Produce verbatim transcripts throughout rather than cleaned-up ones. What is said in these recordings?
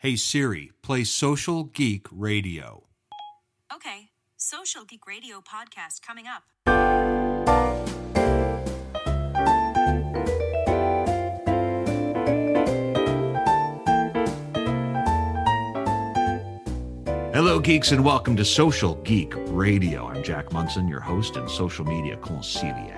Hey Siri, play Social Geek Radio. Okay, Social Geek Radio podcast coming up. Hello, geeks, and welcome to Social Geek Radio. I'm Jack Munson, your host and social media consigliere.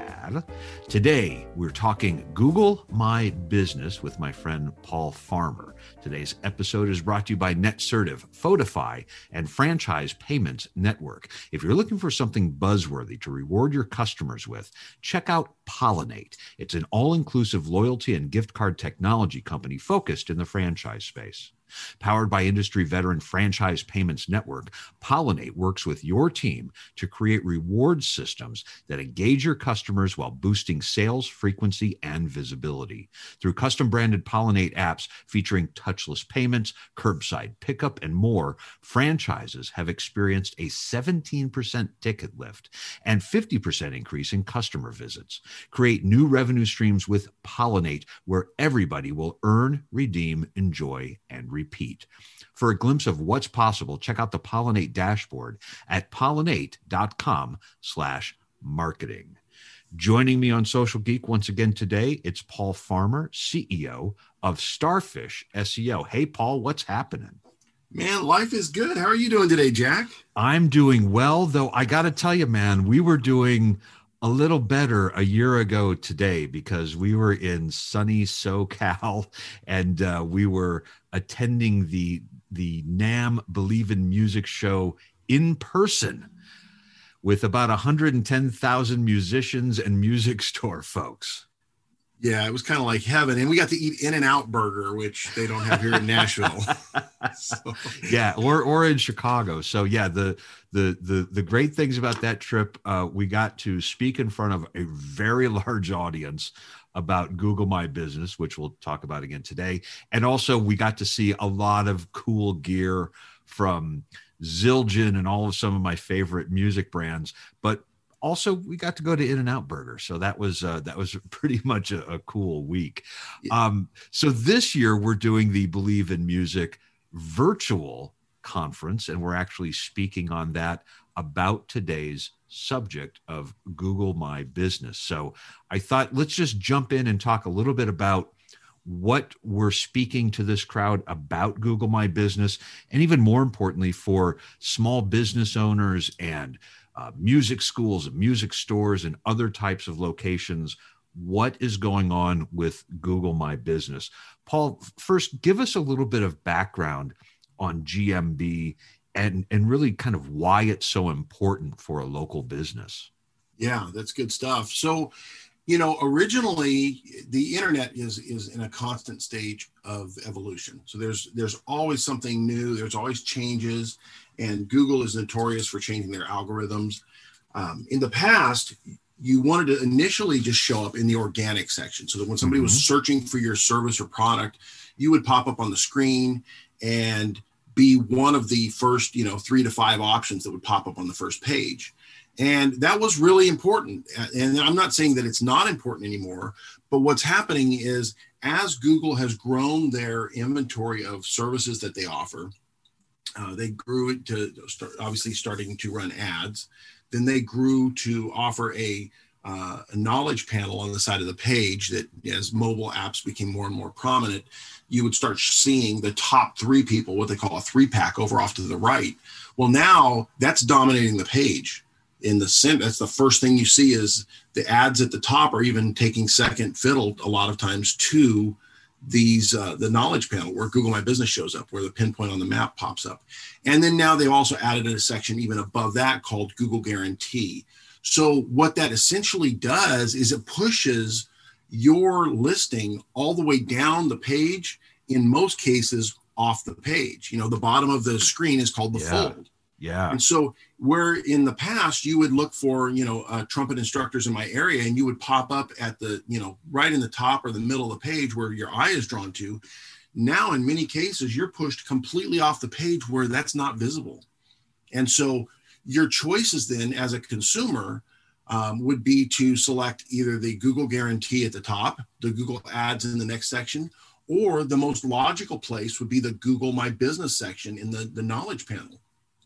Today, we're talking Google My Business with my friend Paul Farmer. Today's episode is brought to you by NetCertive, Photify, and Franchise Payments Network. If you're looking for something buzzworthy to reward your customers with, check out Pollinate. It's an all-inclusive loyalty and gift card technology company focused in the franchise space. Powered by industry veteran Franchise Payments Network, Pollinate works with your team to create reward systems that engage your customers while boosting sales, frequency, and visibility. Through custom-branded Pollinate apps featuring touchless payments, curbside pickup, and more, franchises have experienced a seventeen percent ticket lift and fifty percent increase in customer visits. Create new revenue streams with Pollinate, where everybody will earn, redeem, enjoy, and repeat. For a glimpse of what's possible, check out the Pollinate dashboard at pollinate.com slash marketing. Joining me on Social Geek once again today, it's Paul Farmer, C E O of Starfish S E O. Hey, Paul, what's happening? Man, life is good. How are you doing today, Jack? I'm doing well, though I got to tell you, man, we were doing a little better a year ago today because we were in sunny SoCal and uh, we were attending the the NAMM Believe in Music show in person with about one hundred ten thousand musicians and music store folks. Yeah, it was kind of like heaven. And we got to eat In-N-Out Burger, which they don't have here in Nashville. So. Yeah, or or in Chicago. So yeah, the the the the great things about that trip, uh, we got to speak in front of a very large audience about Google My Business, which we'll talk about again today. And also we got to see a lot of cool gear from Zildjian and all of some of my favorite music brands. But also, we got to go to In-N-Out Burger, so that was uh, that was pretty much a, a cool week. Um, so this year we're doing the Believe in Music virtual conference, and we're actually speaking on that about today's subject of Google My Business. So I thought let's just jump in and talk a little bit about what we're speaking to this crowd about Google My Business, and even more importantly, for small business owners and Uh, music schools and music stores and other types of locations, what is going on with Google My Business? Paul, first, give us a little bit of background on G M B and, and really kind of why it's so important for a local business. Yeah, that's good stuff. So, you know, originally the internet is is in a constant stage of evolution. So there's there's always something new. There's always changes, and Google is notorious for changing their algorithms. Um, in the past, you wanted to initially just show up in the organic section, so that when somebody mm-hmm. was searching for your service or product, you would pop up on the screen and be one of the first, you know, three to five options that would pop up on the first page. And that was really important. And I'm not saying that it's not important anymore, but what's happening is as Google has grown their inventory of services that they offer, uh, they grew it to start, obviously starting to run ads. Then they grew to offer a, uh, a knowledge panel on the side of the page that as mobile apps became more and more prominent, you would start seeing the top three people, what they call a three pack over off to the right. Well, now that's dominating the page. In the center, that's the first thing you see is the ads at the top are even taking second fiddle a lot of times to these uh, the knowledge panel where Google My Business shows up, where the pinpoint on the map pops up. And then now they've also added a section even above that called Google Guarantee. So what that essentially does is it pushes your listing all the way down the page, in most cases off the page. You know, the bottom of the screen is called the yeah. fold. Yeah. And so where in the past you would look for, you know, uh, trumpet instructors in my area, and you would pop up at the, you know, right in the top or the middle of the page where your eye is drawn to. Now, in many cases, you're pushed completely off the page where that's not visible. And so your choices then as a consumer um, would be to select either the Google Guarantee at the top, the Google Ads in the next section, Or the most logical place would be the Google My Business section in the, the knowledge panel.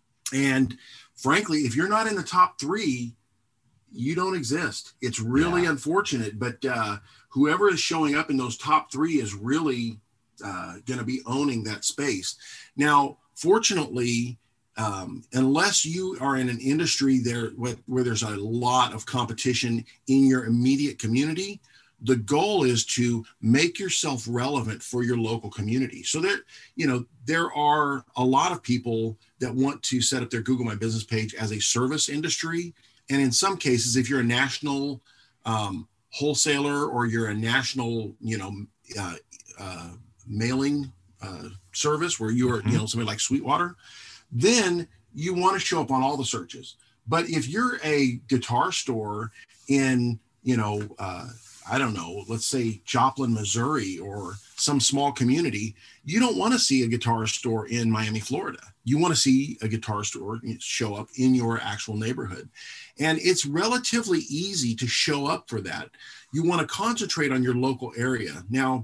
And frankly, if you're not in the top three, you don't exist. It's really yeah. unfortunate, but uh, whoever is showing up in those top three is really uh, going to be owning that space. Now, fortunately, um, unless you are in an industry there where, where there's a lot of competition in your immediate community, the goal is to make yourself relevant for your local community. So there, you know, there are a lot of people that want to set up their Google My Business page as a service industry. And in some cases, if you're a national um, wholesaler or you're a national, you know, uh, uh, mailing uh, service where you're, mm-hmm. you know, somebody like Sweetwater, then you want to show up on all the searches. But if you're a guitar store in, you know, uh, I don't know, let's say Joplin, Missouri, or some small community, you don't want to see a guitar store in Miami, Florida. You want to see a guitar store show up in your actual neighborhood. And it's relatively easy to show up for that. You want to concentrate on your local area. Now,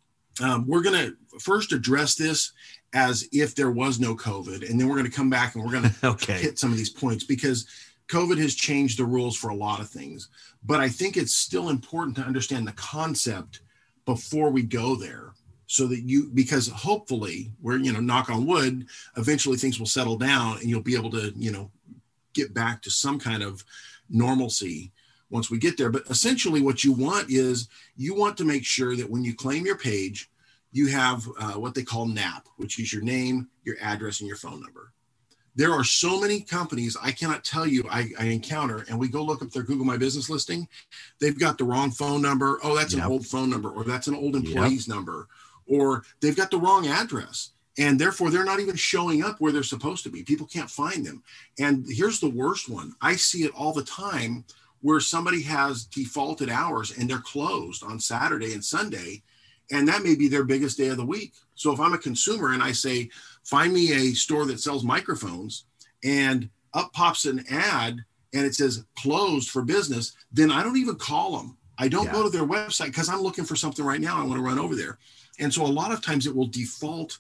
um, we're going to first address this as if there was no COVID, and then we're going to come back and we're going to okay. hit some of these points, because COVID has changed the rules for a lot of things. But I think it's still important to understand the concept before we go there, so that you, because hopefully we're, you know, knock on wood, eventually things will settle down and you'll be able to, you know, get back to some kind of normalcy once we get there. But essentially what you want is you want to make sure that when you claim your page, you have uh, what they call N A P, which is your name, your address, and your phone number. There are so many companies I cannot tell you I, I encounter, and we go look up their Google My Business listing. They've got the wrong phone number. Oh, that's yep. an old phone number, or that's an old employee's yep. number, or they've got the wrong address. And therefore, they're not even showing up where they're supposed to be. People can't find them. And here's the worst one. I see it all the time where somebody has defaulted hours and they're closed on Saturday and Sunday, and that may be their biggest day of the week. So if I'm a consumer and I say, find me a store that sells microphones, and up pops an ad and it says closed for business, then I don't even call them. I don't yeah. go to their website because I'm looking for something right now. I want to run over there. And so a lot of times it will default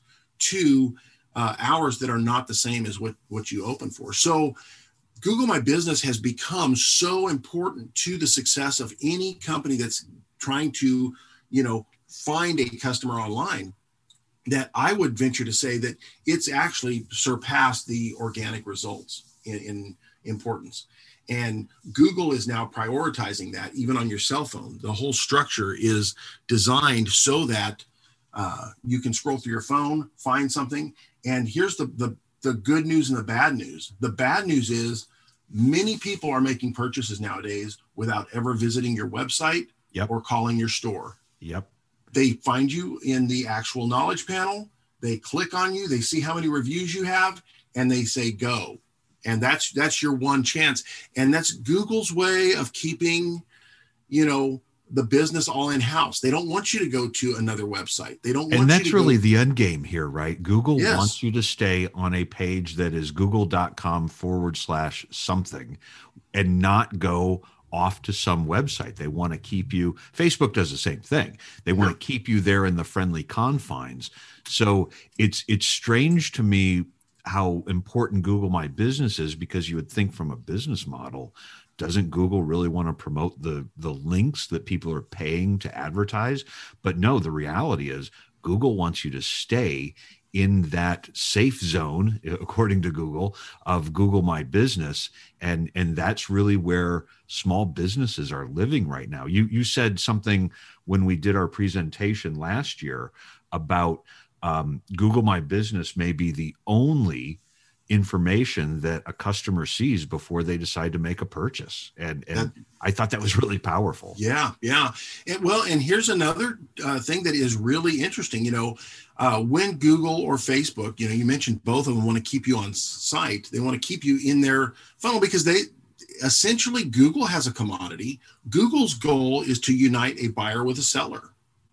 to uh, hours that are not the same as what, what you open for. So Google My Business has become so important to the success of any company that's trying to, you know, find a customer online, that I would venture to say that it's actually surpassed the organic results in, in importance. And Google is now prioritizing that even on your cell phone. The whole structure is designed so that uh, you can scroll through your phone, find something. And here's the, the, the good news and the bad news. The bad news is many people are making purchases nowadays without ever visiting your website yep. or calling your store. Yep. They find you in the actual knowledge panel. They click on you. They see how many reviews you have, and they say go. And that's that's your one chance. And that's Google's way of keeping, you know, the business all in house. They don't want you to go to another website. They don't want and that's you to really go- the end game here, right? Google yes. wants you to stay on a page that is google.com forward slash something and not go off to some website. They want to keep you. Facebook does the same thing. They want yeah. to keep you there in the friendly confines. So it's it's strange to me how important Google My Business is, because you would think from a business model, doesn't Google really want to promote the the links that people are paying to advertise? But no, the reality is Google wants you to stay in that safe zone, according to Google, of Google My Business. And, and that's really where small businesses are living right now. You, you said something when we did our presentation last year about um, Google My Business may be the only information that a customer sees before they decide to make a purchase. And, and that, I thought that was really powerful. Yeah. Yeah. And, well, and here's another uh, thing that is really interesting. You know, uh, when Google or Facebook, you know, you mentioned both of them want to keep you on site. They want to keep you in their funnel because they essentially, Google has a commodity. Google's goal is to unite a buyer with a seller.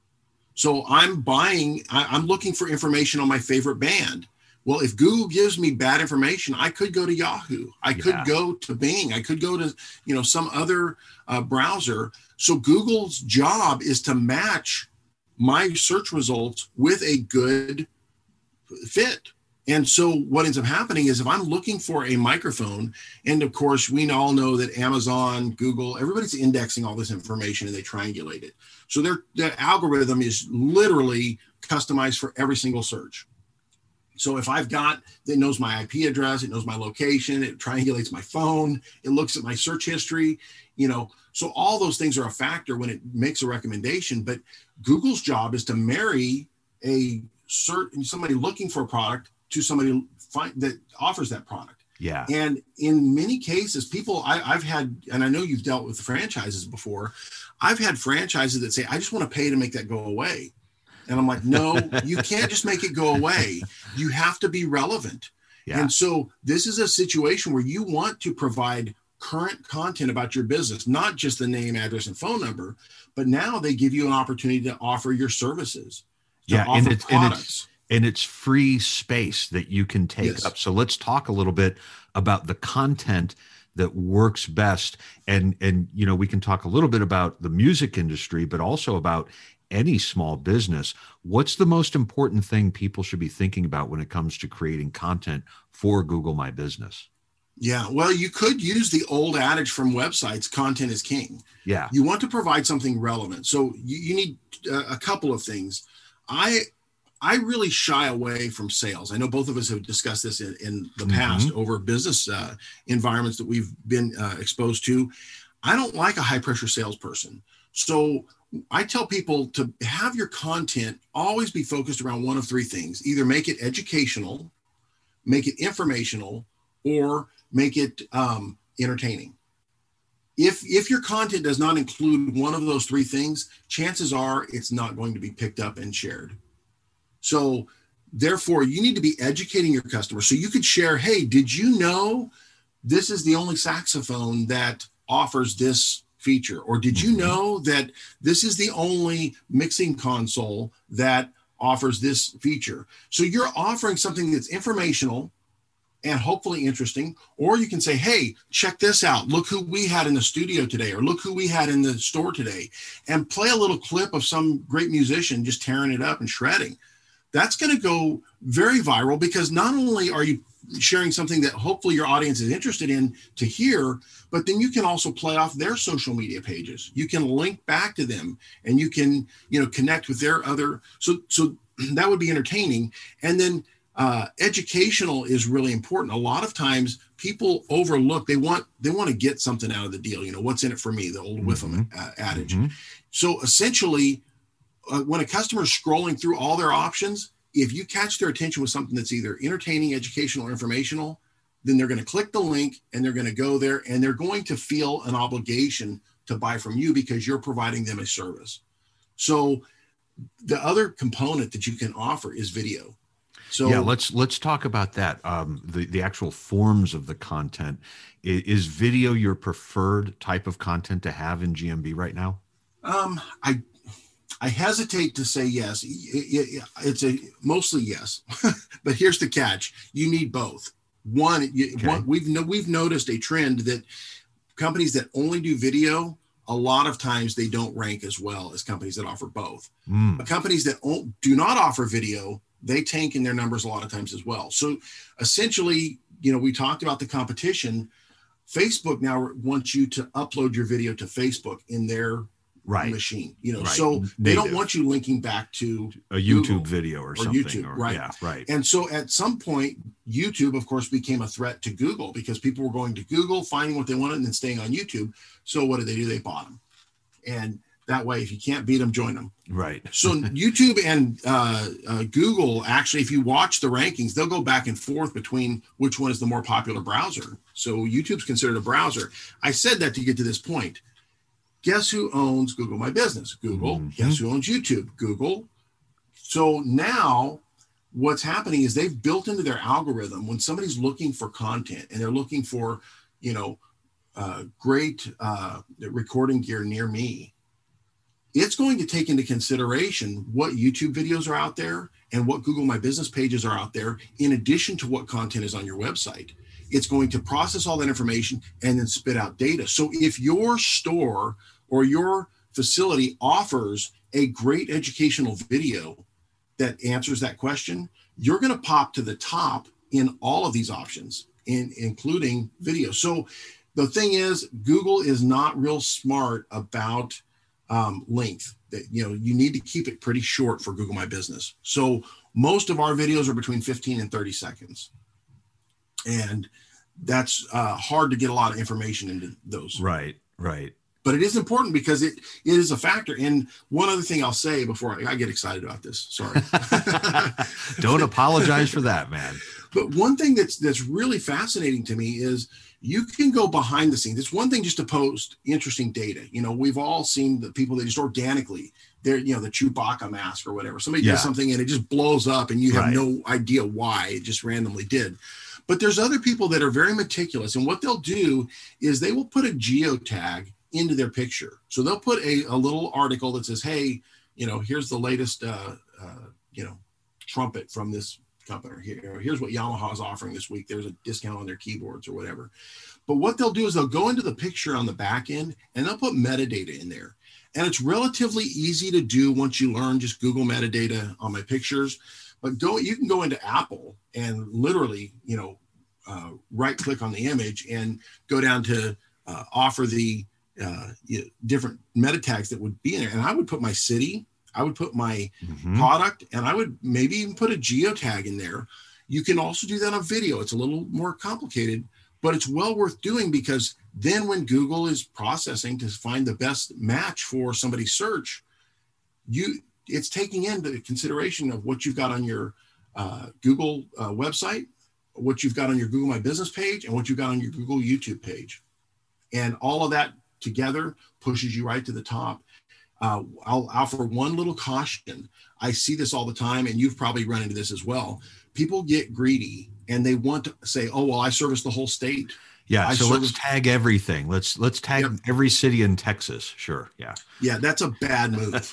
So I'm buying, I, I'm looking for information on my favorite band. Well, if Google gives me bad information, I could go to Yahoo. I could yeah. go to Bing. I could go to, you know, some other uh, browser. So Google's job is to match my search results with a good fit. And so what ends up happening is if I'm looking for a microphone, and of course, we all know that Amazon, Google, everybody's indexing all this information and they triangulate it. So their, their algorithm is literally customized for every single search. So if I've got, it knows my I P address, it knows my location, it triangulates my phone, it looks at my search history, you know, so all those things are a factor when it makes a recommendation. But Google's job is to marry a certain, somebody looking for a product to somebody find, that offers that product. Yeah. And in many cases, people, I, I've had, and I know you've dealt with franchises before, I've had franchises that say, I just want to pay to make that go away. And I'm like, no, you can't just make it go away. You have to be relevant. Yeah. And so this is a situation where you want to provide current content about your business, not just the name, address, and phone number, but now they give you an opportunity to offer your services. Yeah. And it's, and it's, and it's free space that you can take Yes. up. So let's talk a little bit about the content that works best. And, and, you know, we can talk a little bit about the music industry, but also about any small business. What's the most important thing people should be thinking about when it comes to creating content for Google My Business? Yeah, well, you could use the old adage from websites, content is king. Yeah. You want to provide something relevant. So you, you need uh, a couple of things. I I really shy away from sales. I know both of us have discussed this in, in the past Mm-hmm. over business uh, environments that we've been uh, exposed to. I don't like a high pressure salesperson. So I tell people to have your content always be focused around one of three things. Either make it educational, make it informational, or make it um, entertaining. If, if your content does not include one of those three things, chances are it's not going to be picked up and shared. So therefore, you need to be educating your customers. So you could share, hey, did you know this is the only saxophone that offers this feature? Or did you know that this is the only mixing console that offers this feature? So you're offering something that's informational and hopefully interesting. Or you can say, hey, check this out. Look who we had in the studio today, or look who we had in the store today, and play a little clip of some great musician just tearing it up and shredding. That's going to go very viral, because not only are you sharing something that hopefully your audience is interested in to hear, but then you can also play off their social media pages. You can link back to them, and you can, you know, connect with their other. So, so that would be entertaining. And then uh, educational is really important. A lot of times people overlook, they want, they want to get something out of the deal. You know, what's in it for me? The old Whiffam uh, adage. Mm-hmm. So essentially, Uh, when a customer is scrolling through all their options, if you catch their attention with something that's either entertaining, educational, or informational, then they're going to click the link and they're going to go there, and they're going to feel an obligation to buy from you because you're providing them a service. So the other component that you can offer is video. So yeah, let's let's talk about that. Um, the the actual forms of the content. Is, is video your preferred type of content to have in G M B right now? um, I. I hesitate to say yes. It's a mostly yes, but here's the catch: you need both. One, you, Okay. one we've no, we've noticed a trend that companies that only do video, a lot of times they don't rank as well as companies that offer both. Mm. But companies that o- do not offer video, they tank in their numbers a lot of times as well. So essentially, you know, we talked about the competition. Facebook now wants you to upload your video to Facebook in their Right. machine, you know, Right. so they don't Native. want you linking back to A YouTube Google video or, or something. YouTube, or- right. Yeah, right. And so at some point, YouTube, of course, became a threat to Google because people were going to Google, finding what they wanted, and then staying on YouTube. So what did they do? They bought them. And that way, if you can't beat them, join them. Right. So YouTube and uh, uh, Google, actually, if you watch the rankings, they'll go back and forth between which one is the more popular browser. So YouTube's considered a browser. I said that to get to this point. Guess who owns Google My Business? Google. Mm-hmm. Guess who owns YouTube? Google. So now what's happening is they've built into their algorithm, when somebody's looking for content and they're looking for, you know, uh, great uh, recording gear near me, it's going to take into consideration what YouTube videos are out there and what Google My Business pages are out there, in addition to what content is on your website. It's going to process all that information and then spit out data. So if your store or your facility offers a great educational video that answers that question, you're going to pop to the top in all of these options, in, including video. So the thing is, Google is not real smart about um, length. That, you know, you need to keep it pretty short for Google My Business. So most of our videos are between fifteen and thirty seconds. And that's uh, hard to get a lot of information into those. Right, right. But it is important because it, it is a factor. And one other thing I'll say before I, I get excited about this, sorry. Don't apologize for that, man. But one thing that's that's really fascinating to me is you can go behind the scenes. It's one thing just to post interesting data. You know, we've all seen the people that just organically, they're, you know, the Chewbacca mask or whatever. Somebody Yeah. does something and it just blows up and you have Right. no idea why. It just randomly did. But there's other people that are very meticulous. And what they'll do is they will put a geotag into their picture. So they'll put a, a little article that says, hey, you know, here's the latest, uh, uh, you know, trumpet from this company. Here, here's what Yamaha is offering this week. There's a discount on their keyboards or whatever. But what they'll do is they'll go into the picture on the back end and they'll put metadata in there. And it's relatively easy to do once you learn just Google metadata on my pictures. But go, you can go into Apple and literally, you know, uh, right click on the image and go down to uh, offer the uh, you know, different meta tags that would be in there. And I would put my city, I would put my Mhm. product, and I would maybe even put a geotag in there. You can also do that on video. It's a little more complicated, but it's well worth doing because then when Google is processing to find the best match for somebody's search, you it's taking into consideration of what you've got on your uh, Google uh, website, what you've got on your Google My Business page, and what you've got on your Google YouTube page. And all of that together pushes you right to the top. Uh, I'll offer one little caution. I see this all the time, and you've probably run into this as well. People get greedy and they want to say, oh, well, I service the whole state. Yeah. I So sort let's of- tag everything. Let's let's tag Yep. every city in Texas. Sure. Yeah. Yeah, that's a bad move.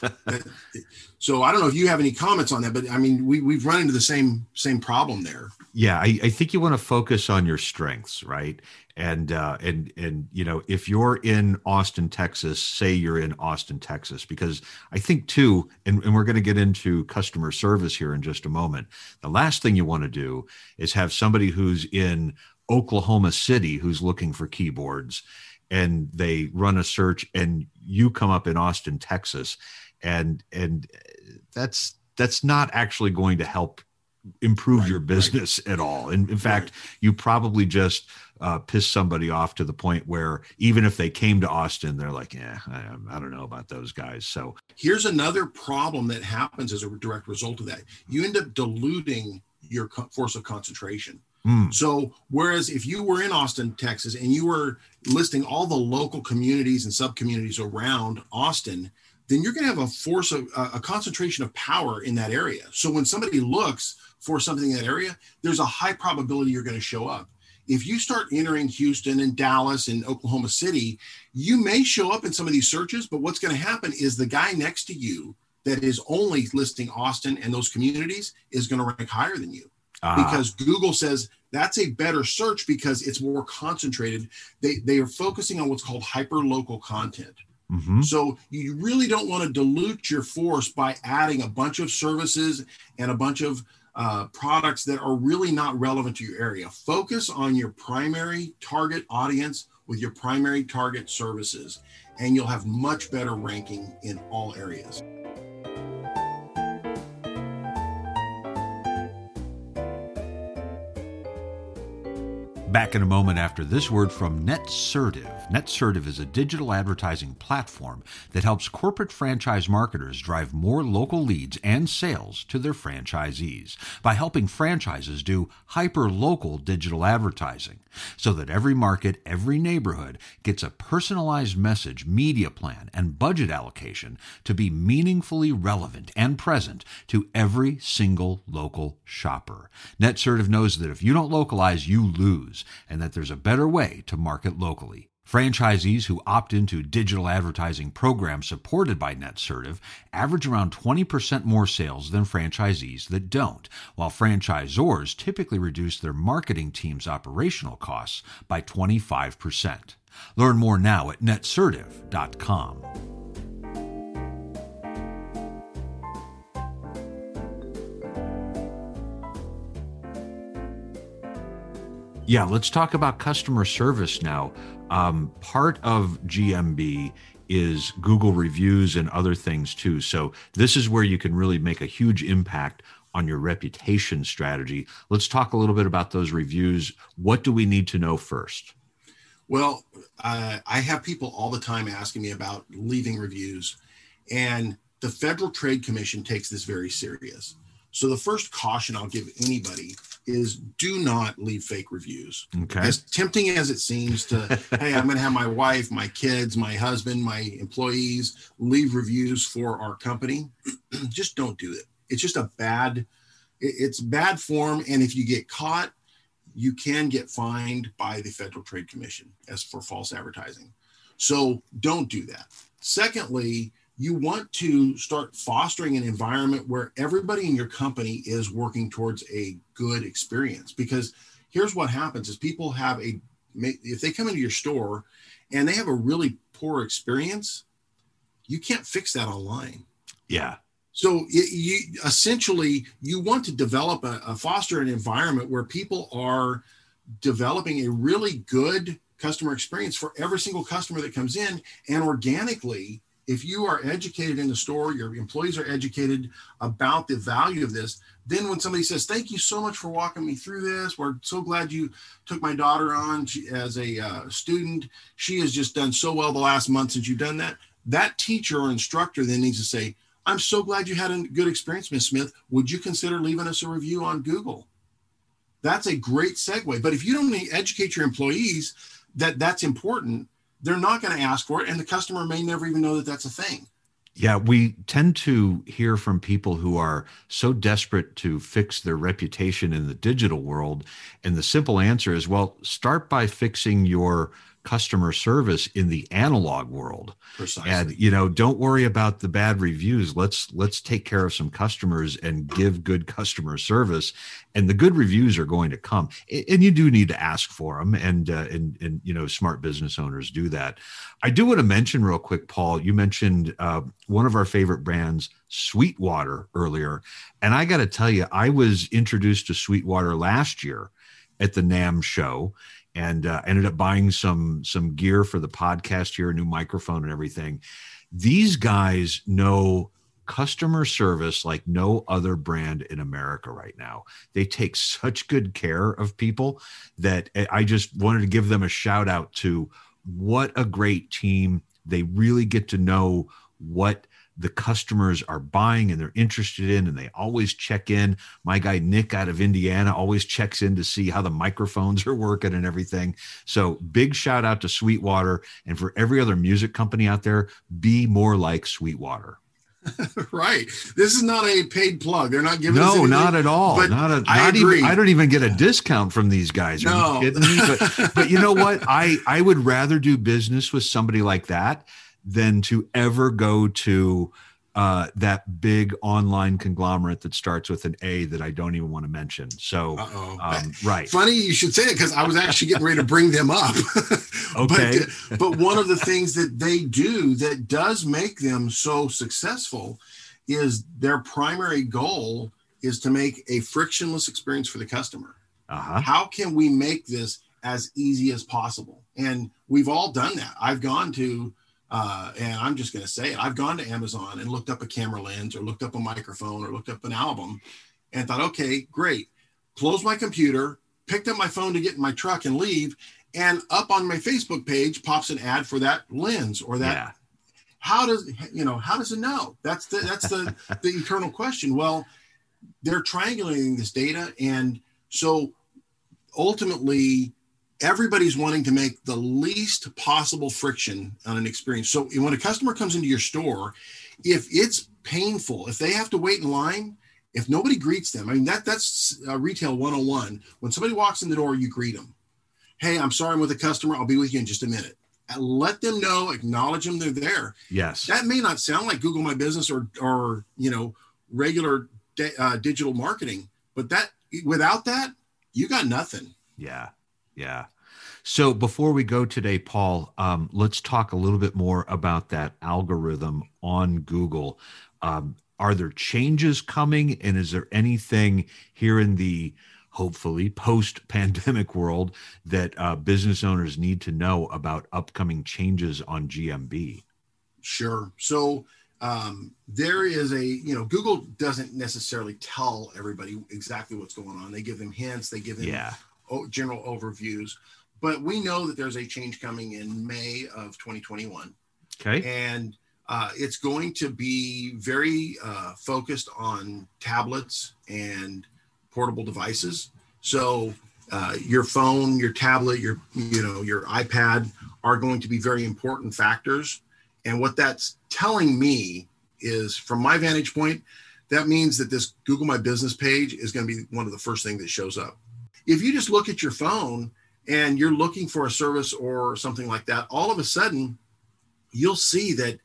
So I don't know if you have any comments on that, but I mean, we, we've run into the same same problem there. Yeah, I, I think you want to focus on your strengths, right? And uh, and and you know, if you're in Austin, Texas, say you're in Austin, Texas, because I think too, and, and we're going to get into customer service here in just a moment. The last thing you want to do is have somebody who's in Oklahoma City who's looking for keyboards, and they run a search, and you come up in Austin, Texas, and and that's that's not actually going to help improve Right, your business at all. And in fact, you probably just uh, piss somebody off to the point where even if they came to Austin, they're like, yeah, I, I don't know about those guys. So Here's another problem that happens as a direct result of that. You end up diluting your co- force of concentration. mm, So whereas if you were in Austin, Texas, and you were listing all the local communities and sub-communities around Austin, then you're going to have a force of uh, a concentration of power in that area. So when somebody looks for something in that area, there's a high probability you're going to show up. If you start entering Houston and Dallas and Oklahoma City, you may show up in some of these searches, but what's going to happen is the guy next to you that is only listing Austin and those communities is going to rank higher than you. ah, Because Google says that's a better search because it's more concentrated. They, they are focusing on what's called hyper-local content. mhm. So you really don't want to dilute your force by adding a bunch of services and a bunch of uh, products that are really not relevant to your area. Focus on your primary target audience with your primary target services, and you'll have much better ranking in all areas. Back in a moment after this word from NetSertive. NetSertive is a digital advertising platform that helps corporate franchise marketers drive more local leads and sales to their franchisees by helping franchises do hyper-local digital advertising so that every market, every neighborhood gets a personalized message, media plan, and budget allocation to be meaningfully relevant and present to every single local shopper. NetSertive knows that if you don't localize, you lose, and that there's a better way to market locally. Franchisees who opt into digital advertising programs supported by NetSertive average around twenty percent more sales than franchisees that don't, while franchisors typically reduce their marketing team's operational costs by twenty-five percent. Learn more now at netsertive dot com. Yeah, let's talk about customer service now. Um, part of G M B is Google reviews and other things too. So this is where you can really make a huge impact on your reputation strategy. Let's talk a little bit about those reviews. What do we need to know first? Well, uh, I have people all the time asking me about leaving reviews, and the Federal Trade Commission takes this very serious. So the first caution I'll give anybody is do not leave fake reviews. Okay. As tempting as it seems to, hey, I'm going to have my wife, my kids, my husband, my employees leave reviews for our company, just don't do it. It's just a bad, it's bad form. And if you get caught, you can get fined by the Federal Trade Commission as for false advertising. So don't do that. Secondly, you want to start fostering an environment where everybody in your company is working towards a good experience. Because here's what happens is people have a, if they come into your store and they have a really poor experience, you can't fix that online. Yeah. So it, you essentially, you want to develop a, a foster an environment where people are developing a really good customer experience for every single customer that comes in. And organically, if you are educated in the store, your employees are educated about the value of this, then when somebody says, thank you so much for walking me through this, we're so glad you took my daughter on she, as a uh, student. She has just done so well the last month since you've done that. That teacher or instructor then needs to say, I'm so glad you had a good experience, Miz Smith. Would you consider leaving us a review on Google? That's a great segue. But if you don't educate your employees that that's important, they're not going to ask for it, and the customer may never even know that that's a thing. Yeah, we tend to hear from people who are so desperate to fix their reputation in the digital world, and the simple answer is, well, start by fixing your customer service in the analog world. Precisely. And, you know, don't worry about the bad reviews. Let's let's take care of some customers and give good customer service. And the good reviews are going to come. And you do need to ask for them. And, uh, and, and you know, smart business owners do that. I do want to mention real quick, Paul, you mentioned uh, one of our favorite brands, Sweetwater, earlier. And I got to tell you, I was introduced to Sweetwater last year at the NAMM show. And uh, ended up buying some some gear for the podcast here, a new microphone and everything. These guys know customer service like no other brand in America right now. They take such good care of people that I just wanted to give them a shout out to what a great team. They really get to know what the customers are buying and they're interested in, and they always check in. My guy, Nick, out of Indiana, always checks in to see how the microphones are working and everything. So big shout out to Sweetwater. And for every other music company out there, be more like Sweetwater. Right. This is not a paid plug. They're not giving no, us anything. not at all. But not a, I not agree. Even, I don't even get a discount from these guys. Are no. you kidding me? But, but you know what? I, I would rather do business with somebody like that than to ever go to uh, that big online conglomerate that starts with an A that I don't even want to mention. So, um, right. Funny you should say it, because I was actually getting ready to bring them up. Okay. but, but one of the things that they do that does make them so successful is their primary goal is to make a frictionless experience for the customer. Uh-huh. How can we make this as easy as possible? And we've all done that. I've gone to Uh, and I'm just going to say it. I've gone to Amazon and looked up a camera lens or looked up a microphone or looked up an album and thought, okay, great. Close my computer, picked up my phone to get in my truck and leave. And up on my Facebook page pops an ad for that lens or that. Yeah. How does, you know, how does it know? That's the, that's the, the eternal question. Well, they're triangulating this data. And so ultimately, everybody's wanting to make the least possible friction on an experience. So when a customer comes into your store, if it's painful, if they have to wait in line, if nobody greets them, I mean, that that's uh, retail one oh one. When somebody walks in the door, you greet them. Hey, I'm sorry, I'm with a customer. I'll be with you in just a minute. And let them know, acknowledge them, they're there. Yes. That may not sound like Google My Business or, or you know, regular de- uh, digital marketing, but that without that, you got nothing. Yeah. Yeah. So before we go today, Paul, um, let's talk a little bit more about that algorithm on Google. Um, are there changes coming? And is there anything here in the hopefully post-pandemic world that uh, business owners need to know about upcoming changes on G M B? Sure. So um, there is a, you know, Google doesn't necessarily tell everybody exactly what's going on. They give them hints, they give them yeah. general overviews, but we know that there's a change coming in May of twenty twenty-one. Okay. And uh, it's going to be very uh, focused on tablets and portable devices. So uh, your phone, your tablet, your, you know, your iPad are going to be very important factors. And what that's telling me is, from my vantage point, that means that this Google My Business page is going to be one of the first things that shows up. If you just look at your phone and you're looking for a service or something like that, all of a sudden you'll see that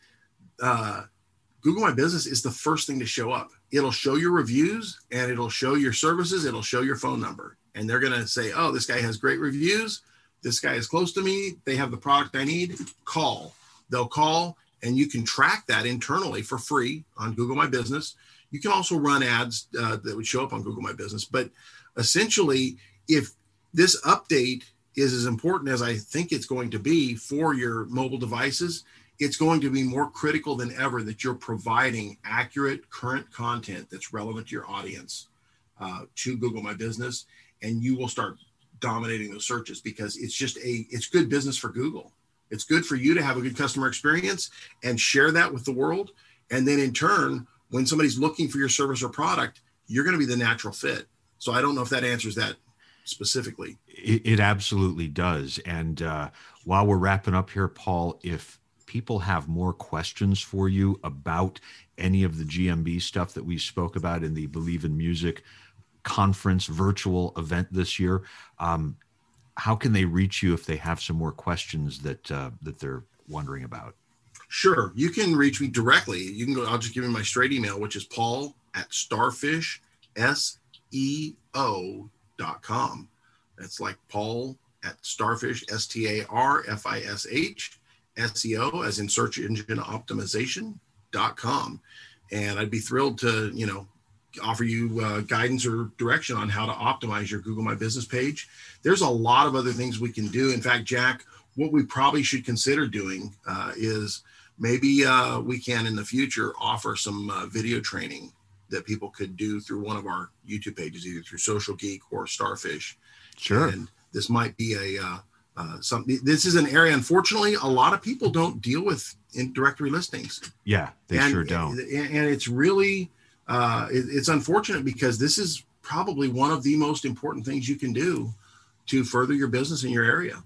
uh, Google My Business is the first thing to show up. It'll show your reviews and it'll show your services. It'll show your phone number. And they're going to say, oh, this guy has great reviews. This guy is close to me. They have the product I need. Call. They'll call, and you can track that internally for free on Google My Business. You can also run ads uh, that would show up on Google My Business. But essentially, if this update is as important as I think it's going to be for your mobile devices, it's going to be more critical than ever that you're providing accurate, current content that's relevant to your audience uh, to Google My Business, and you will start dominating those searches, because it's just a, it's good business for Google. It's good for you to have a good customer experience and share that with the world. And then in turn, when somebody's looking for your service or product, you're going to be the natural fit. So I don't know if that answers that specifically. It, it absolutely does. And uh, while we're wrapping up here, Paul, if people have more questions for you about any of the G M B stuff that we spoke about in the Believe in Music conference virtual event this year, um, how can they reach you if they have some more questions that uh, that they're wondering about? Sure. You can reach me directly. You can go, I'll just give you my straight email, which is paul at starfish, S E O dot com. That's like Paul at starfish, S T A R F I S H, S E O as in search engine optimization dot com. And I'd be thrilled to, you know, offer you uh, guidance or direction on how to optimize your Google My Business page. There's a lot of other things we can do. In fact, Jack, what we probably should consider doing uh, is maybe uh, we can in the future offer some uh, video training that people could do through one of our YouTube pages, either through Social Geek or Starfish. Sure. And this might be a uh, uh, something. This is an area, unfortunately, a lot of people don't deal with in directory listings. Yeah, they and, sure don't. And, and it's really uh, it, it's unfortunate, because this is probably one of the most important things you can do to further your business in your area.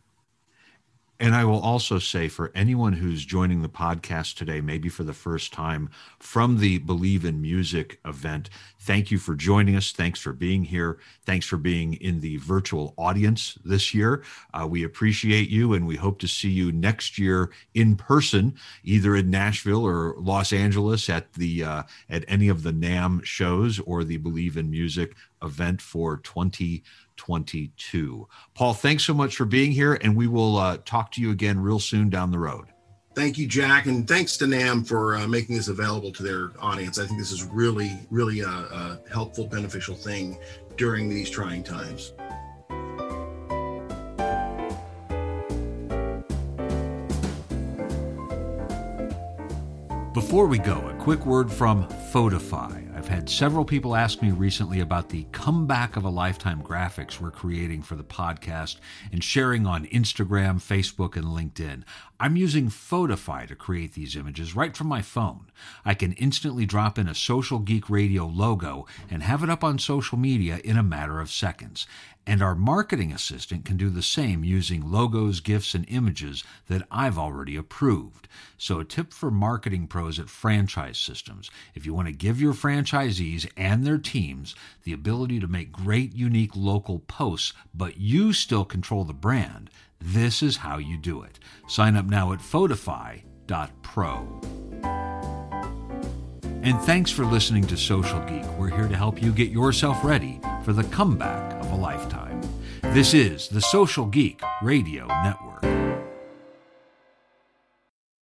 And I will also say, for anyone who's joining the podcast today, maybe for the first time from the Believe in Music event, thank you for joining us. Thanks for being here. Thanks for being in the virtual audience this year. Uh, we appreciate you, and we hope to see you next year in person, either in Nashville or Los Angeles at the uh, at any of the NAMM shows or the Believe in Music event for twenty twenty-two. Paul, thanks so much for being here, and we will uh, talk to you again real soon down the road. Thank you, Jack, and thanks to NAMM for uh, making this available to their audience. I think this is really, really a, a helpful, beneficial thing during these trying times. Before we go, a quick word from Photify. I've had several people ask me recently about the comeback of a lifetime graphics we're creating for the podcast and sharing on Instagram, Facebook, and LinkedIn. I'm using Photify to create these images right from my phone. I can instantly drop in a Social Geek Radio logo and have it up on social media in a matter of seconds. And our marketing assistant can do the same using logos, GIFs, and images that I've already approved. So a tip for marketing pros at Franchise Systems: if you want to give your franchisees and their teams the ability to make great, unique local posts, but you still control the brand, this is how you do it. Sign up now at photify dot pro. And thanks for listening to Social Geek. We're here to help you get yourself ready for the comeback of a lifetime. This is the Social Geek Radio Network.